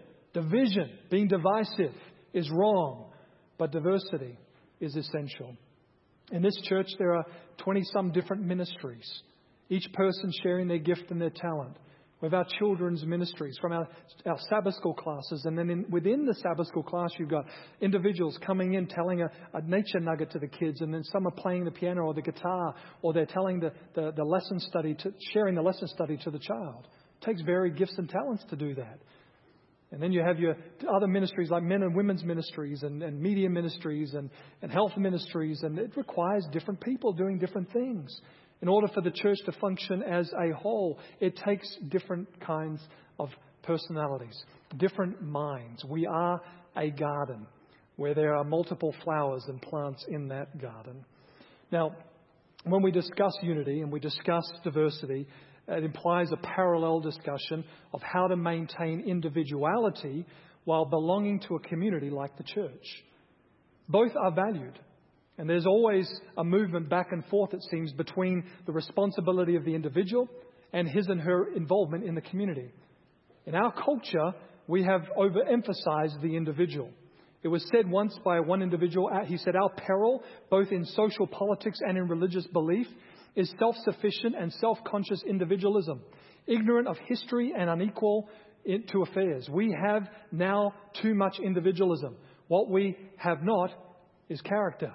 being divisive is wrong, but diversity is essential. In this church, there are 20-some different ministries, each person sharing their gift and their talent. We have our children's ministries from our Sabbath school classes. And then within the Sabbath school class, you've got individuals coming in telling a nature nugget to the kids. And then some are playing the piano or the guitar, or they're telling the lesson study, sharing the lesson study to the child. It takes varied gifts and talents to do that. And then you have your other ministries like men and women's ministries and media ministries and health ministries. And it requires different people doing different things. In order for the church to function as a whole, it takes different kinds of personalities, different minds. We are a garden where there are multiple flowers and plants in that garden. Now, when we discuss unity and we discuss diversity, it implies a parallel discussion of how to maintain individuality while belonging to a community like the church. Both are valued. And there's always a movement back and forth, it seems, between the responsibility of the individual and his and her involvement in the community. In our culture, we have overemphasized the individual. It was said once by one individual, he said, "Our peril, both in social politics and in religious belief, is self-sufficient and self-conscious individualism, ignorant of history and unequal to affairs. We have now too much individualism. What we have not is character."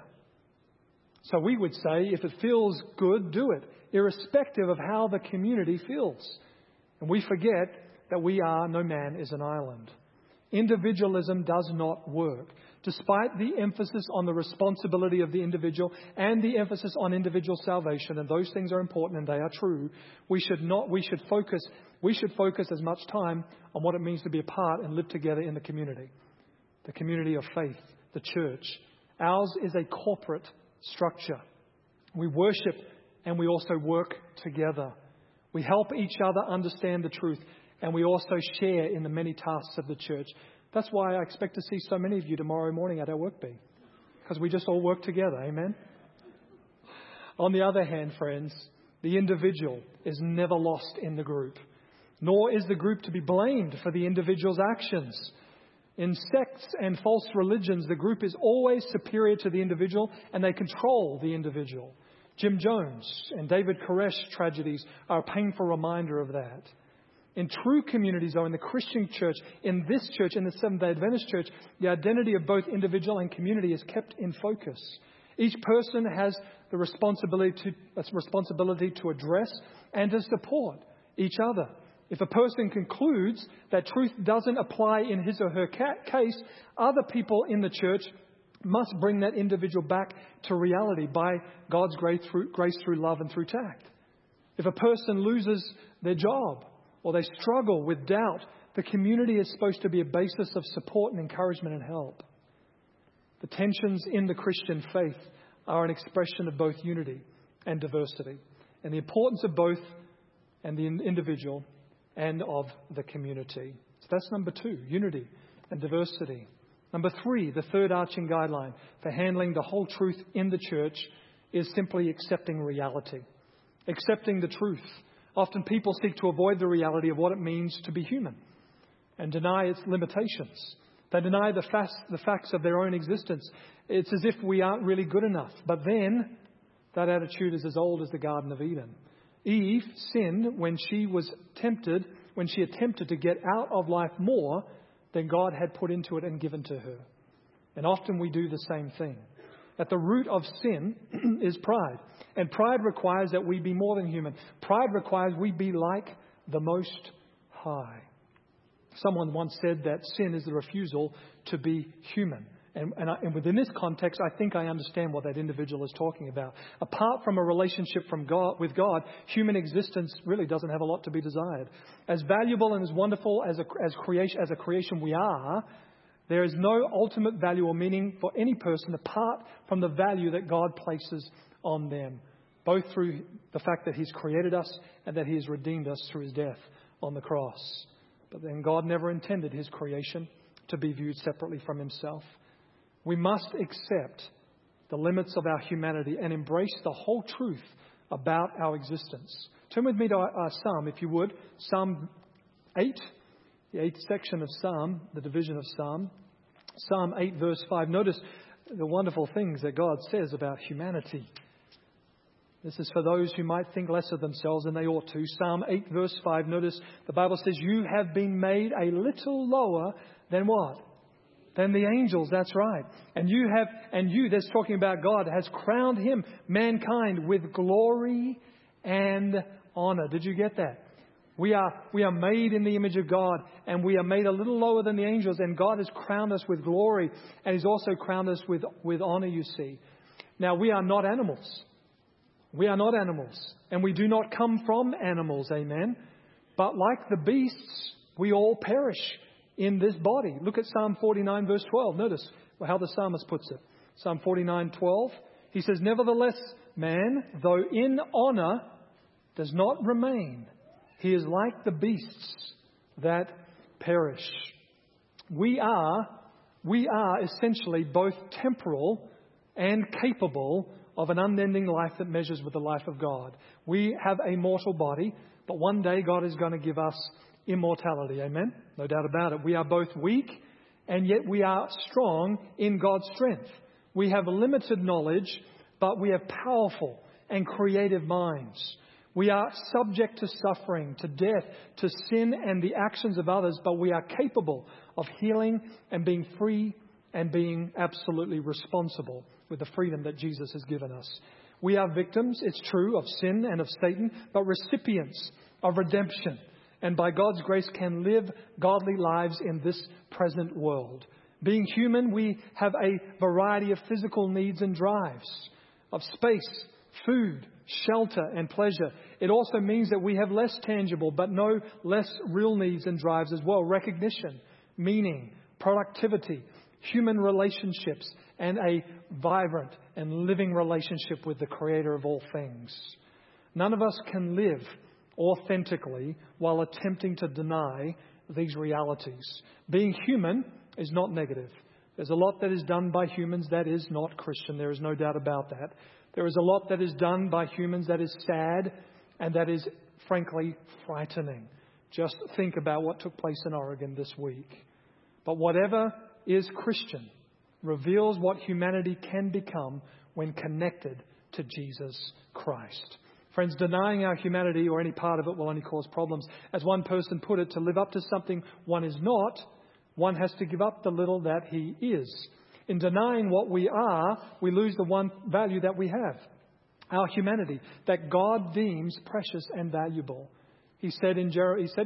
So we would say, if it feels good, do it, irrespective of how the community feels. And we forget that no man is an island. Individualism does not work. Despite the emphasis on the responsibility of the individual and the emphasis on individual salvation, and those things are important and they are true, we should focus as much time on what it means to be a part and live together in the community of faith, the church. Ours is a corporate structure. We worship and we also work together. We help each other understand the truth, and we also share in the many tasks of the church. That's why I expect to see so many of you tomorrow morning at our work bee, because we just all work together. Amen. On the other hand, friends, the individual is never lost in the group, nor is the group to be blamed for the individual's actions. In sects and false religions, the group is always superior to the individual, and they control the individual. Jim Jones and David Koresh tragedies are a painful reminder of that. In true communities, though, in the Christian church, in this church, in the Seventh-day Adventist church, the identity of both individual and community is kept in focus. Each person has the responsibility to address and to support each other. If a person concludes that truth doesn't apply in his or her case, other people in the church must bring that individual back to reality by God's grace through love and through tact. If a person loses their job or they struggle with doubt, the community is supposed to be a basis of support and encouragement and help. The tensions in the Christian faith are an expression of both unity and diversity, and the importance of both and the individual and of the community. So that's number 2, unity and diversity. Number 3, the third arching guideline for handling the whole truth in the church is simply accepting reality, accepting the truth. Often people seek to avoid the reality of what it means to be human and deny its limitations. They deny the facts of their own existence. It's as if we aren't really good enough. But then, that attitude is as old as the Garden of Eden. Eve sinned when she attempted to get out of life more than God had put into it and given to her. And often we do the same thing. At the root of sin is pride. And pride requires that we be more than human. Pride requires we be like the Most High. Someone once said that sin is the refusal to be human. And within this context, I think I understand what that individual is talking about. Apart from a relationship with God, human existence really doesn't have a lot to be desired. As valuable and as wonderful as a creation we are, there is no ultimate value or meaning for any person apart from the value that God places on them, both through the fact that He's created us and that He has redeemed us through His death on the cross. But then God never intended His creation to be viewed separately from Himself. We must accept the limits of our humanity and embrace the whole truth about our existence. Turn with me to our Psalm, if you would. Psalm 8, the 8th section of Psalm, the division of Psalm. Psalm 8, verse 5. Notice the wonderful things that God says about humanity. This is for those who might think less of themselves than they ought to. Psalm 8, verse 5. Notice the Bible says, you have been made a little lower than what? Than the angels. That's right. And you, that's talking about God, has crowned Him, mankind, with glory and honor. Did you get that? We are made in the image of God, and we are made a little lower than the angels, and God has crowned us with glory, and He's also crowned us with honor, you see. Now, we are not animals. We are not animals, and we do not come from animals, amen? But like the beasts, we all perish in this body. Look at Psalm 49, verse 12. Notice how the psalmist puts it. Psalm 49:12. He says, nevertheless, man, though in honor, does not remain. He is like the beasts that perish. We are essentially both temporal and capable of an unending life that measures with the life of God. We have a mortal body, but one day God is going to give us immortality. Amen? No doubt about it. We are both weak, and yet we are strong in God's strength. We have limited knowledge, but we have powerful and creative minds. We are subject to suffering, to death, to sin and the actions of others, but we are capable of healing and being free and being absolutely responsible with the freedom that Jesus has given us. We are victims, it's true, of sin and of Satan, but recipients of redemption, and by God's grace can live godly lives in this present world. Being human, we have a variety of physical needs and drives, of space, food, shelter and pleasure. It also means that we have less tangible but no less real needs and drives as well. Recognition, meaning, productivity, human relationships, and a vibrant and living relationship with the Creator of all things. None of us can live authentically while attempting to deny these realities. Being human is not negative. There's a lot that is done by humans that is not Christian. There is no doubt about that. There is a lot that is done by humans that is sad and that is, frankly, frightening. Just think about what took place in Oregon this week. But whatever is Christian reveals what humanity can become when connected to Jesus Christ. Friends, denying our humanity or any part of it will only cause problems. As one person put it, to live up to something one is not, one has to give up the little that he is. In denying what we are, we lose the one value that we have, our humanity, that God deems precious and valuable. He said in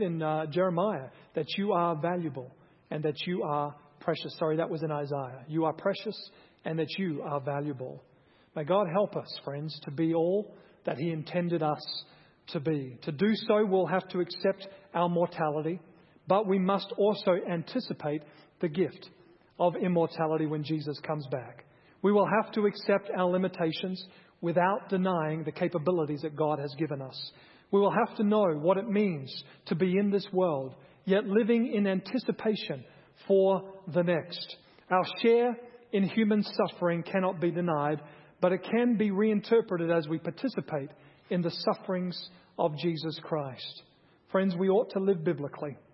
Jeremiah that you are valuable and that you are precious. Sorry, that was in Isaiah. You are precious and that you are valuable. May God help us, friends, to be all that He intended us to be. To do so, we'll have to accept our mortality, but we must also anticipate the gift of immortality when Jesus comes back. We will have to accept our limitations without denying the capabilities that God has given us. We will have to know what it means to be in this world, yet living in anticipation for the next. Our share in human suffering cannot be denied, but it can be reinterpreted as we participate in the sufferings of Jesus Christ. Friends, we ought to live biblically.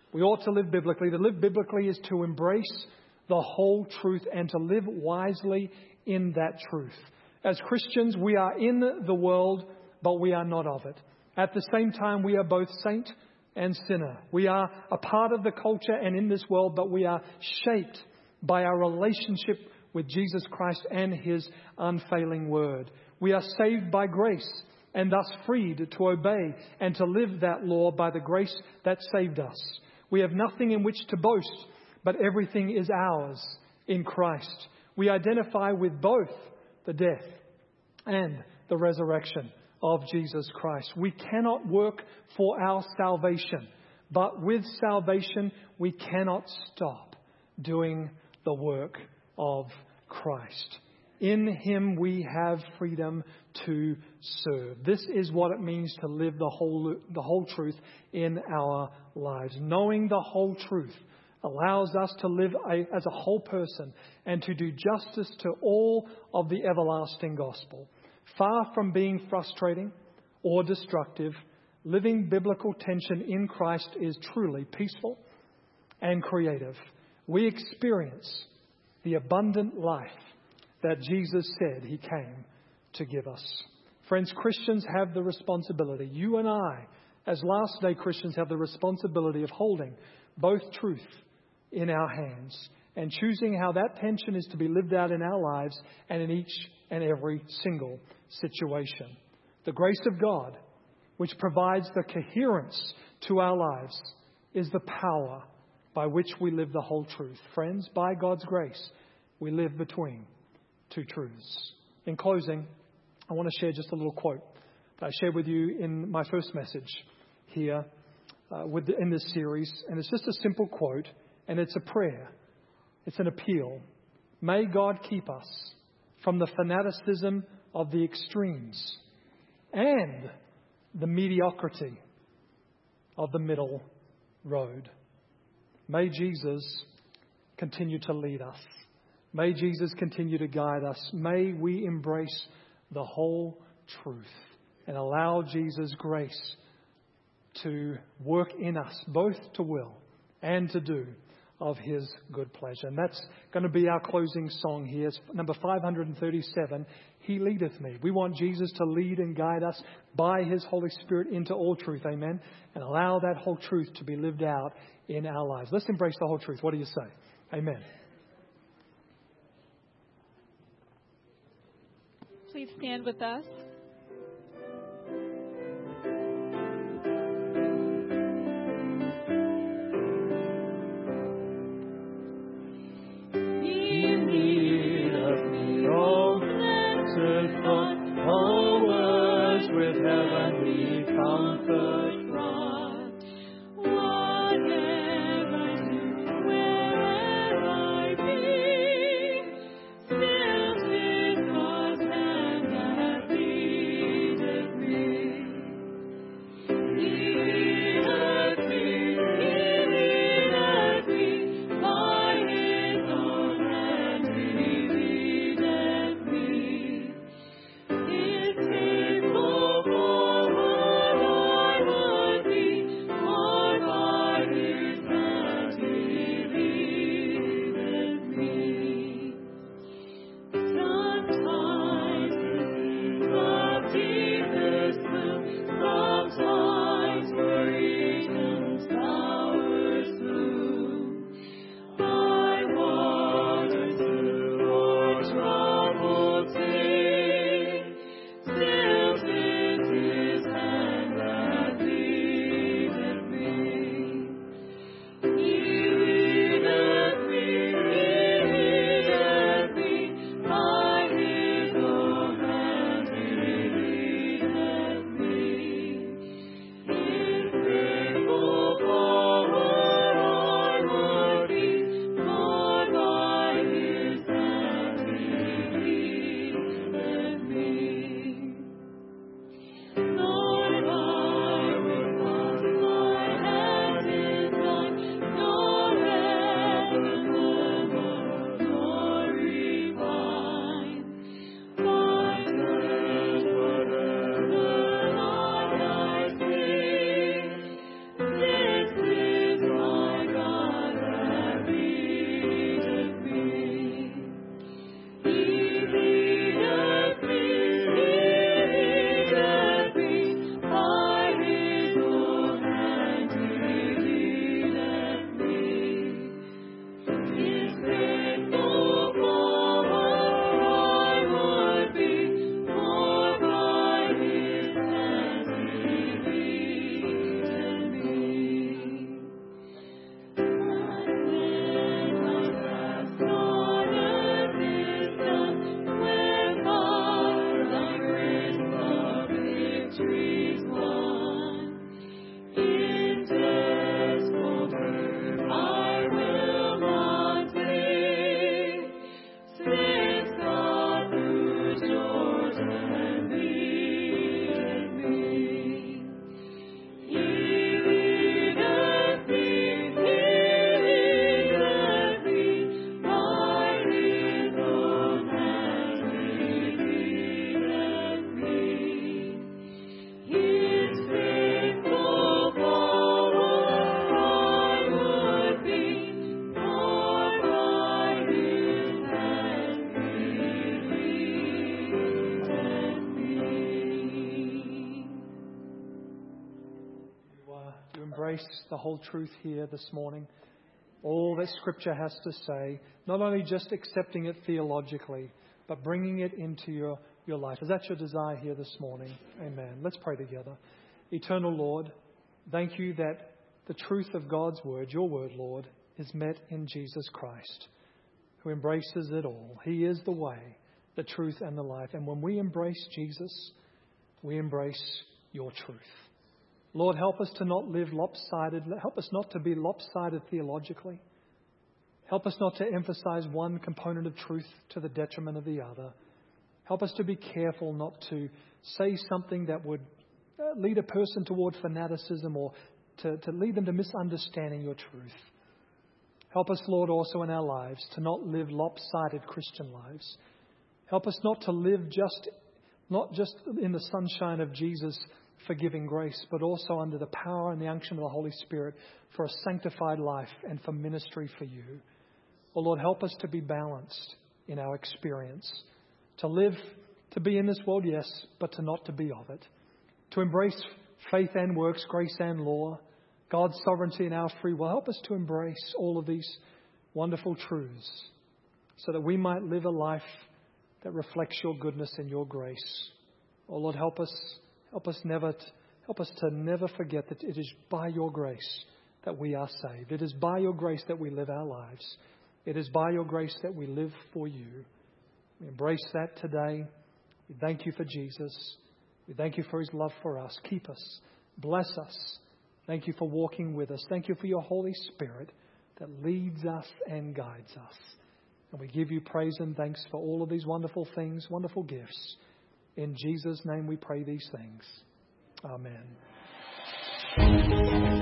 We ought to live biblically. To live biblically is to embrace the whole truth and to live wisely in that truth. As Christians, we are in the world, but we are not of it. At the same time, we are both saint and sinner. We are a part of the culture and in this world, but we are shaped by our relationship with Jesus Christ and His unfailing word. We are saved by grace and thus freed to obey and to live that law by the grace that saved us. We have nothing in which to boast, but everything is ours in Christ. We identify with both the death and the resurrection of Jesus Christ. We cannot work for our salvation, but with salvation we cannot stop doing the work of Christ. In Him we have freedom to serve. This is what it means to live the whole truth in our lives. Knowing the whole truth allows us to live as a whole person and to do justice to all of the everlasting gospel. Far from being frustrating or destructive, living biblical tension in Christ is truly peaceful and creative. We experience the abundant life that Jesus said He came to give us. Friends, Christians have the responsibility, you and I, as last day Christians, have the responsibility of holding both truth in our hands and choosing how that tension is to be lived out in our lives and in each and every single situation. The grace of God, which provides the coherence to our lives, is the power by which we live the whole truth. Friends, by God's grace, we live between two truths. In closing, I want to share just a little quote that I shared with you in my first message here in this series. And it's just a simple quote, and it's a prayer. It's an appeal. May God keep us from the fanaticism of the extremes and the mediocrity of the middle road. May Jesus continue to lead us. May Jesus continue to guide us. May we embrace the whole truth and allow Jesus' grace to work in us, both to will and to do of His good pleasure. And that's going to be our closing song here. It's number 537, He Leadeth Me. We want Jesus to lead and guide us by His Holy Spirit into all truth. Amen. And allow that whole truth to be lived out in our lives. Let's embrace the whole truth. What do you say? Amen. Please stand with us. Still, 'tis God's hand that hath been. embrace the whole truth here this morning. All that Scripture has to say, not only just accepting it theologically, but bringing it into your life. Is that your desire here this morning? Amen. Let's pray together. Eternal Lord, thank you that the truth of God's word, your word, Lord, is met in Jesus Christ, who embraces it all. He is the way, the truth, and the life. And when we embrace Jesus, we embrace your truth. Lord, help us to not live lopsided. Help us not to be lopsided theologically. Help us not to emphasize one component of truth to the detriment of the other. Help us to be careful not to say something that would lead a person toward fanaticism or to lead them to misunderstanding your truth. Help us, Lord, also in our lives to not live lopsided Christian lives. Help us not to live not just in the sunshine of Jesus' forgiving grace, but also under the power and the unction of the Holy Spirit for a sanctified life and for ministry for you. Oh Lord, help us to be balanced in our experience, to live, to be in this world, yes, but to not to be of it, to embrace faith and works, grace and law, God's sovereignty and our free will. Help us to embrace all of these wonderful truths so that we might live a life that reflects your goodness and your grace. Oh Lord, help us to never forget that it is by your grace that we are saved. It is by your grace that we live our lives. It is by your grace that we live for you. We embrace that today. We thank you for Jesus. We thank you for his love for us. Keep us. Bless us. Thank you for walking with us. Thank you for your Holy Spirit that leads us and guides us. And we give you praise and thanks for all of these wonderful things, wonderful gifts. In Jesus' name we pray these things. Amen.